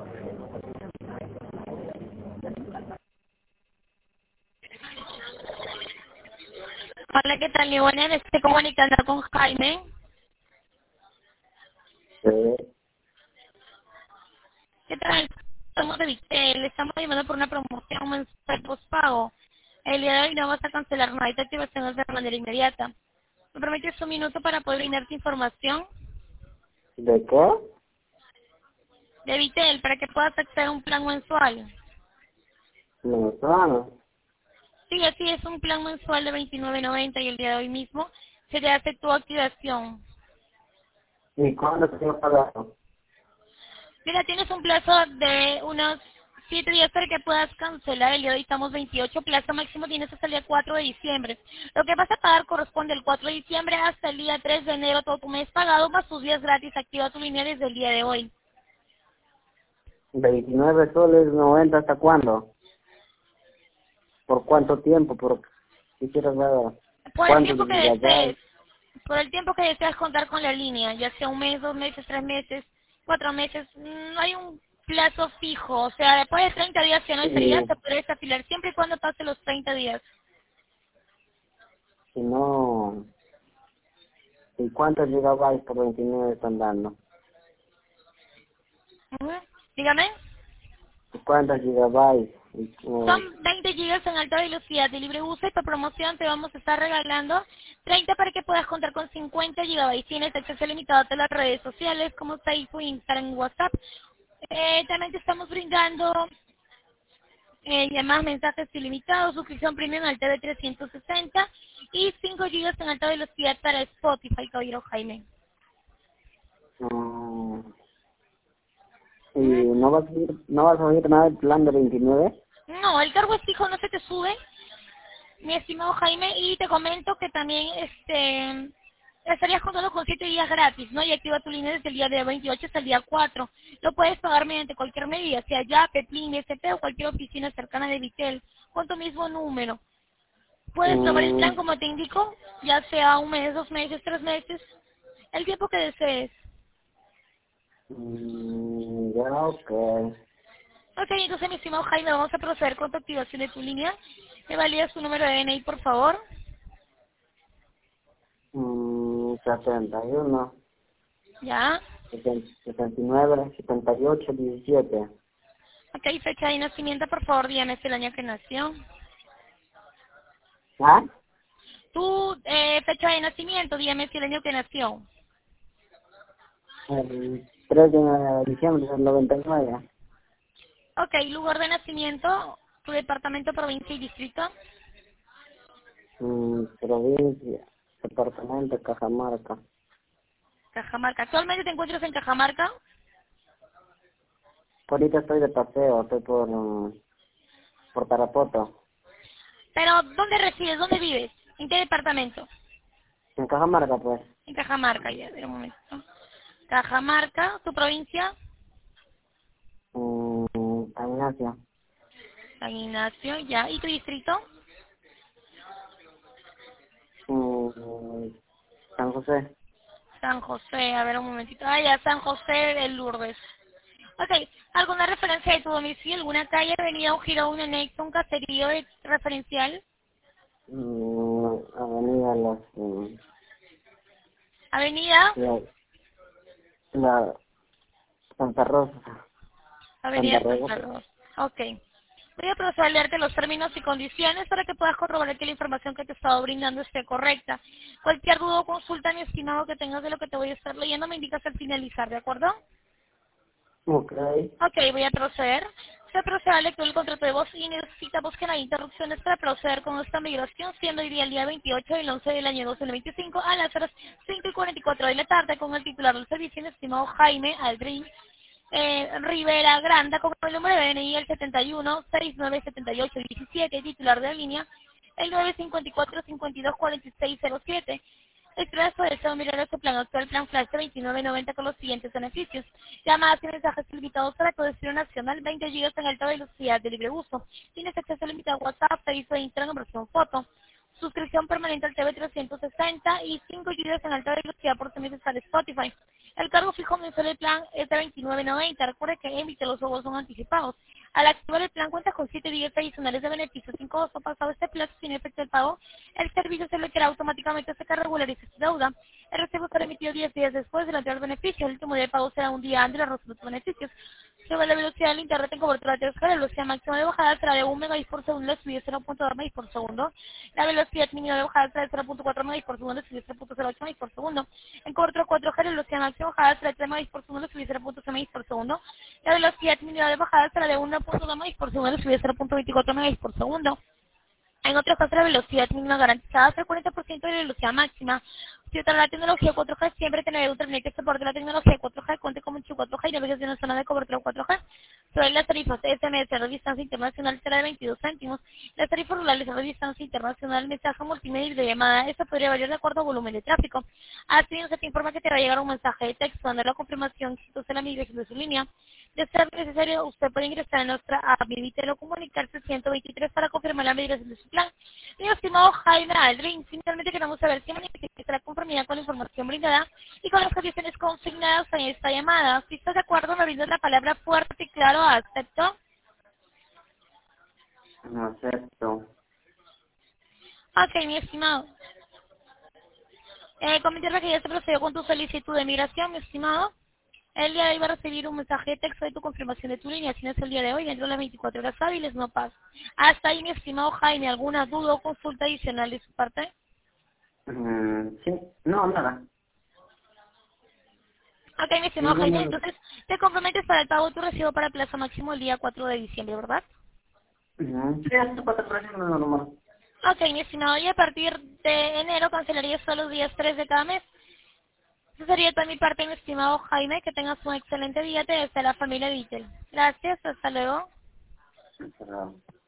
Hola, ¿qué tal? Mi buena, me estoy comunicando con Jaime. Sí. ¿Qué tal? Somos de Vitel, le estamos llamando por una promoción mensual postpago. El día de hoy no vas a cancelar, no hay activación de manera inmediata. ¿Me permites un minuto para poder brindarte información ¿De qué? de Vitel para que puedas acceder a un plan mensual? Venezolano. Sí, así es, un plan mensual de 29.90 y el día de hoy mismo se te hace tu activación. ¿Y cuándo se va a pagar? Mira, tienes un plazo de unos 7 días para que puedas cancelar. El día de hoy estamos 28, plazo máximo tienes hasta el día 4 de diciembre. Lo que vas a pagar corresponde al 4 de diciembre hasta el día 3 de enero, todo tu mes pagado, más tus días gratis. Activa tu línea desde el día de hoy. 29 soles 90, ¿hasta cuándo? ¿Por cuánto tiempo? ¿Por quisiera saber Por el cuántos tiempo que gigabytes? desees, por el tiempo que deseas contar con la línea, ya sea un mes, 2 meses, 3 meses, 4 meses, no hay un plazo fijo. O sea, después de 30 días que no sería, Y te puedes afilar siempre y cuando pase los 30 días. si no, ¿y cuántos gigabytes por 29 están dando? Ujú. Dígame. ¿Y cuántos gigabytes? Son 20 gigas en alta velocidad de libre uso y por promoción te vamos a estar regalando 30 para que puedas contar con 50 gigabytes. Tienes acceso limitado a todas las redes sociales como Facebook, Instagram y WhatsApp. También te estamos brindando llamadas, mensajes ilimitados, suscripción premium alta de 360 y 5 gigas en alta velocidad para Spotify, caballero Jaime. mm, ¿y Ujú. no vas a subir nada el plan de 29? No, el cargo es fijo, no se te sube. Mi estimado Jaime, y te comento que también estarías contando con 7 días gratis, ¿no? Y activa tu línea desde el día de 28 hasta el día 4. Lo puedes pagar mediante cualquier medida, sea ya, Peplin, SP o cualquier oficina cercana de Vitel, con tu mismo número. Puedes tomar el Mm, plan como te indico, ya sea un mes, 2 meses, 3 meses, el tiempo que desees. ya, ok. Ok, entonces mi estimado Jaime, vamos a proceder con tu activación de tu línea. ¿Me validas tu número de DNI, por favor? 71, Ya. 79, 78, 17. Ok, fecha de nacimiento, por favor, dígame el año que nació. ¿Ah? Tu fecha de nacimiento, dígame el año que nació. El 3 de diciembre del 99. Ok, lugar de nacimiento, tu departamento, provincia y distrito. Provincia, departamento, Cajamarca. Cajamarca. ¿Actualmente te encuentras en Cajamarca? Ahorita estoy de paseo, estoy por Tarapoto. Pero, ¿dónde resides? ¿Dónde vives? ¿En qué departamento? En Cajamarca, pues. En Cajamarca, ya, de un momento. Cajamarca, tu provincia. San Ignacio. San Ignacio, ya. ¿Y tu distrito? Mm, San José. San José, a ver un momentito. Ah, ya, San José de Lourdes. Ok, ¿alguna referencia de tu domicilio? ¿Alguna calle, avenida, un giro, un anexo, un caserío referencial? Avenida Avenida, la, la Santa Rosa. Santa Avenida Santa Rosa. Rosa. Ok. Voy a proceder a leerte los términos y condiciones para que puedas corroborar que la información que te he estado brindando esté correcta. Cualquier duda o consulta, mi estimado, que tengas de lo que te voy a estar leyendo, me indicas al finalizar, ¿de acuerdo? Ok. Ok, voy a proceder. Se procede a la lectura del contrato de voz y necesitamos que no haya interrupciones para proceder con esta migración, siendo hoy día el día 28 del 11 del año 2025 a las horas 5:44 de la tarde con el titular del servicio, el estimado Jaime Aldrin Rivera Granda, con el número de DNI el 71697817, titular de la línea el 954-524607. El plazo de deseo mirar este plan actual, plan Flash de 29.90 con los siguientes beneficios. Llamadas y mensajes limitados para conexión nacional, 20 GB en alta velocidad de libre uso. Tienes acceso limitado a WhatsApp, Facebook, Instagram, versión foto. Suscripción permanente al TV 360 y 5 GB en alta velocidad por semestres para Spotify. El cargo fijo mensual del plan es de 29.90. Recuerde que emite los juegos son anticipados. Al activar el plan cuenta con 7 días adicionales de beneficios. 5 días pasado este plazo sin efecto del pago, el servicio se bloqueará automáticamente hasta que regularice su deuda. El recibo será emitido 10 días después del anterior beneficio. El último día de pago será un día antes de la resolución de beneficios. Sobre la velocidad del internet en cobertura terrestre, la velocidad máxima de bajada será de 1 megabits por segundo, la subida 0.2 megabits por segundo. La velocidad mínima de bajada será de 0.4 megabits por segundo, la subida 0.08 megabits por segundo. En cobertura 4G, la velocidad máxima de bajada será de 3 megabits por segundo, la subida 0.6 megabits por segundo. La velocidad mínima de bajada será de 1.2 megabits por segundo, la subida 0.24 megabits por segundo. En otros casos, la velocidad mínima garantizada es el 40% de la velocidad máxima. Si usa la tecnología 4G, siempre tendrá un internet que soporte la tecnología 4G, cuente con mucho 4G y navegación en zona de cobertura 4G. Sobre las tarifas SMS de distancia internacional será de 22 céntimos. Las tarifas rurales de distancia internacional, mensaje multimedia y de llamada, eso podría variar de acuerdo al volumen de tráfico. Así, se te informa que te va a llegar un mensaje de texto dando la confirmación si tú usted la migración de su línea. De ser necesario, usted puede ingresar a nuestra app Vivitelo Comunicarse 123 para confirmar la migración de su plan. Mi estimado Jaime Aldrin, finalmente queremos saber si manifiesta la conformidad con la información brindada y con las condiciones consignadas en esta llamada. Si está de acuerdo, me brinda la palabra fuerte y claro, acepto. No acepto. Ok, mi estimado. Comentarle que ya se procedió con tu solicitud de migración, mi estimado. El día de hoy va a recibir un mensaje de texto de tu confirmación de tu línea. Si no es el día de hoy, dentro de las 24 horas hábiles, no pasa. Hasta ahí, mi estimado Jaime, ¿alguna duda o consulta adicional de su parte? Sí, no, nada. Ok, mi estimado Jaime, Ninguno. entonces te comprometes para el pago de tu recibo para plazo máximo el día 4 de diciembre, ¿verdad? Sí, esto pasa por eso, no, normal. Ok, mi estimado, y a partir de enero cancelarías solo los días 3 de cada mes. Eso sería toda mi parte, mi estimado Jaime. Que tengas un excelente día. Te desea la familia Vittel. Gracias, hasta luego. Cerrado.